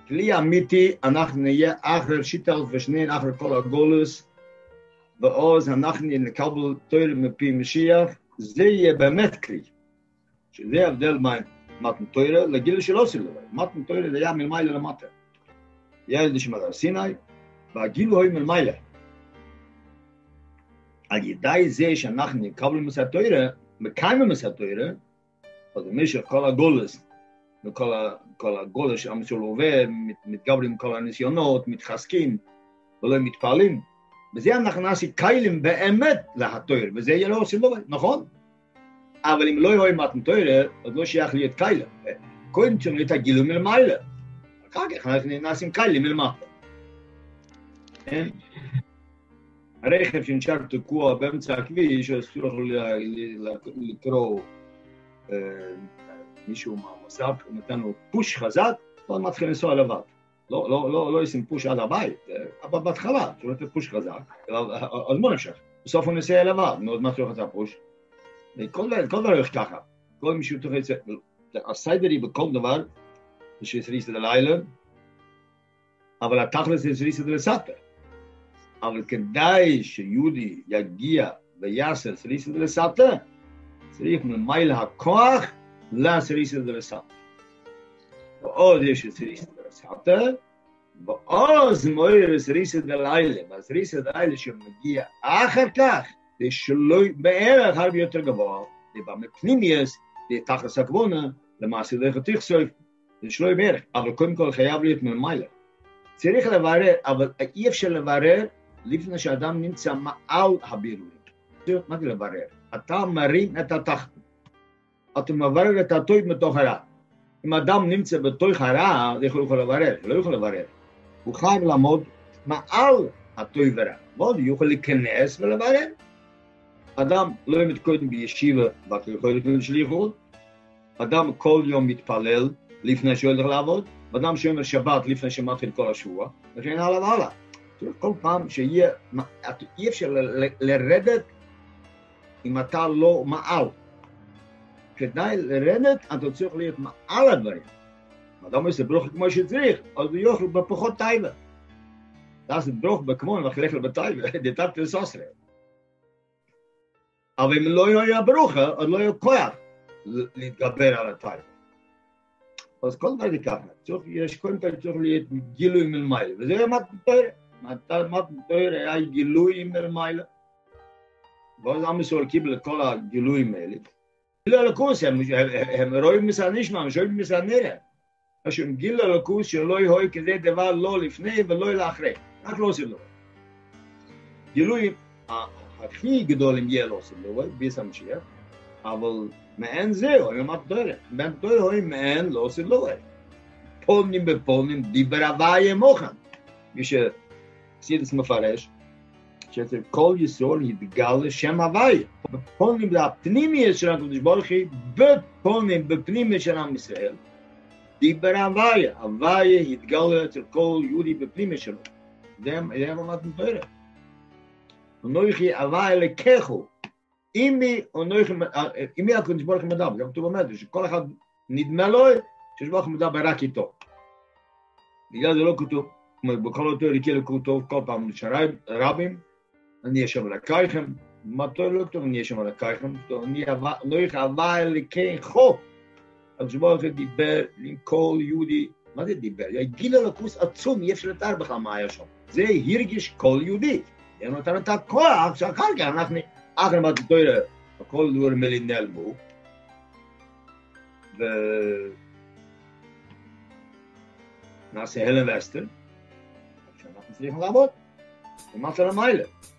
כלי אמיתי, אנחנו נהיה אחר שיטל ושנין, אחר כל הגולוס, ואז אנחנו נקבל תורה מפי משיח, זה יהיה באמת כלי. שזה הבדל מתן תורה לגיל שלא עושה לו. מתן תורה זה היה מלמעלה למטה. ילד שמעל סיני, והגילו הוא מלמעלה. על ידי זה שאנחנו נקבל מסע תורה, מקיימים מסע תורה, אז במשך כל הגולוס, וכל הגולוס שעם ישראל עובר, מתגברים כל הניסיונות, מתחזקים, ולא מתפעלים, וזה אנחנו נעשה קיילים באמת להתורה, וזה יהיה לא עושים לו, נכון? אבל אם לא יהיה מתן תורה, אז לא שייך להיות קיילים. קודם צריכים להיות הגילו מלמעלה. אחר כך אנחנו נעשים קיילים מלמטה. הרכב שנשאר תקוע באמצע הכביש, אסור לקרוא מישהו מהמוסף, הוא נתן לו פוש חזק, ואז מתחיל לנסוע לבד. לא ישים פוש עד הבית, אבל בהתחלה, שהוא נתן פוש חזק, אז בוא נמשך. בסוף הוא נסע לבד, מאוד מתחיל לחצה פוש. כל דבר הולך ככה. כל מישהו תוכל לצאת, הסיידרי בכל דבר, זה שסריסת הלילה, אבל התכלס זה סריסת לספר. אבל כדאי שיהודי יגיע ויעשה סריסת לספר, צריך ממילא הכוח לסריסת לספר. ועוד יש סריסת לספר, ועוד מויר סריסת ללילה, והסריסת הלילה שמגיע אחר כך, זה שלא בערך הרבה יותר גבוה, זה במפנימיוס, זה תכלס הכוונה, למעשה דרך התכסוף, זה שלא בערך, אבל קודם כל חייב להיות ממילא. צריך לברר, אבל אי אפשר לברר, לפני שאדם נמצא מעל הבירורים. מה זה לברר? אתה מרים את התחתון. אתה מברר את הטוב מתוך הרע. אם אדם נמצא בתוך הרע, זה יכול לברר, לא יכול לברר. הוא חייב לעמוד מעל הטוב ורע. ועוד יוכל להיכנס ולברר. אדם לא ימת קודם בישיבה, ואתה יכול לקבל שליחות. אדם כל יום מתפלל לפני שהוא הולך לעבוד. אדם שאומר שבת לפני שמתחיל כל השבוע. וכן הלאה. כל פעם שיהיה, אי אפשר לרדת אם אתה לא מעל. כדאי לרדת, אתה צריך להיות מעל הדברים. אדם עושה ברוך כמו שצריך, אז הוא יוכל בפחות טייבה. לעשות ברוך בכמון וחלך בטייבה, דתת לסוסרה. אבל אם לא יהיה ברוך, אז לא יהיה כוח להתגבר על הטייבה. אז כל דבר זה ככה. יש קודם כל צריך להיות גילוי מלמעלה, וזה יהיה מתן תורה. מתן תורה היה גילוי מלמעלה. ואז עם ישראל קיבל את כל הגילויים האלה. גילו אלוקוס, הם רואים מסע נשמע, הם שואלים מסע נראה. אז הם גילו אלוקוס שלא יהיו כזה דבר לא לפני ולא לאחרי. רק לא עושים לו. גילויים הכי גדולים יהיה לא עושים לו, ביס המשיח, אבל מעין זהו, הם מתן תורה. מתן תורה רואים מעין לא עושים לו. פונים בפונים, דיבר הוויה מוכן. סידס מפרש, שאצל כל יסוד יתגלה שם הוויה. בפונים לפנימיות של הקדוש ברוך הוא, בפונים בפנימיות של עם ישראל, דיבר הוויה. הוויה יתגלה אצל כל יהודי בפנימיות שלו. זה מתן תורה. ונויכי הוויה לקחו. אימי הקדוש ברוך הוא מדבר, זה כתוב במדרש, שכל אחד נדמה לו שיש ברוך הוא מדבר רק איתו. בגלל זה לא כתוב, בכל אותו ריקי לכותוב כל פעם רבים, אני אשם לקייכם, מה טוב לא כתוב, אני אשם לקייכם, אני לא יחווה לקחו. אז שברוך הוא דיבר עם כל יהודי, מה זה דיבר? גיל אלוקוס עצום, אי אפשר לתאר בכלל מה היה שם. זה הרגיש כל יהודי. זה נותן את הכוח, שאחר כך אנחנו, אחר מתן תורה, הכל דברים האלה נעלמו, ונעשה הלם ואסתר, שאנחנו צריכים לעבוד, למטה למעלה.